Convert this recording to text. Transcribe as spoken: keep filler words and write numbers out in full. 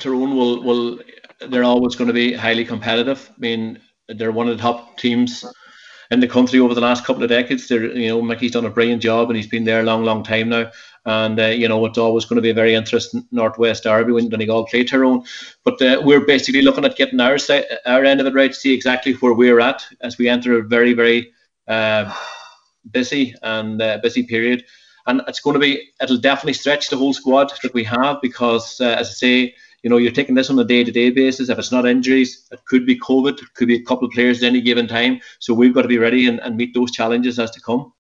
Tyrone will will they're always going to be highly competitive. I mean, they're one of the top teams in the country over the last couple of decades. They're, you know, Mickey's done a brilliant job, and he's been there a long, long time now. And uh, you know, it's always going to be a very interesting Northwest derby when Donegal play Tyrone. But uh, we're basically looking at getting our side, our end of it right, to see exactly where we're at as we enter a very, very uh, busy and uh, busy period. And it's going to be, it'll definitely stretch the whole squad that we have, because, uh, as I say, you know, you're taking this on a day-to-day basis. If it's not injuries, it could be COVID, it could be a couple of players at any given time. So we've got to be ready and, and meet those challenges as to come.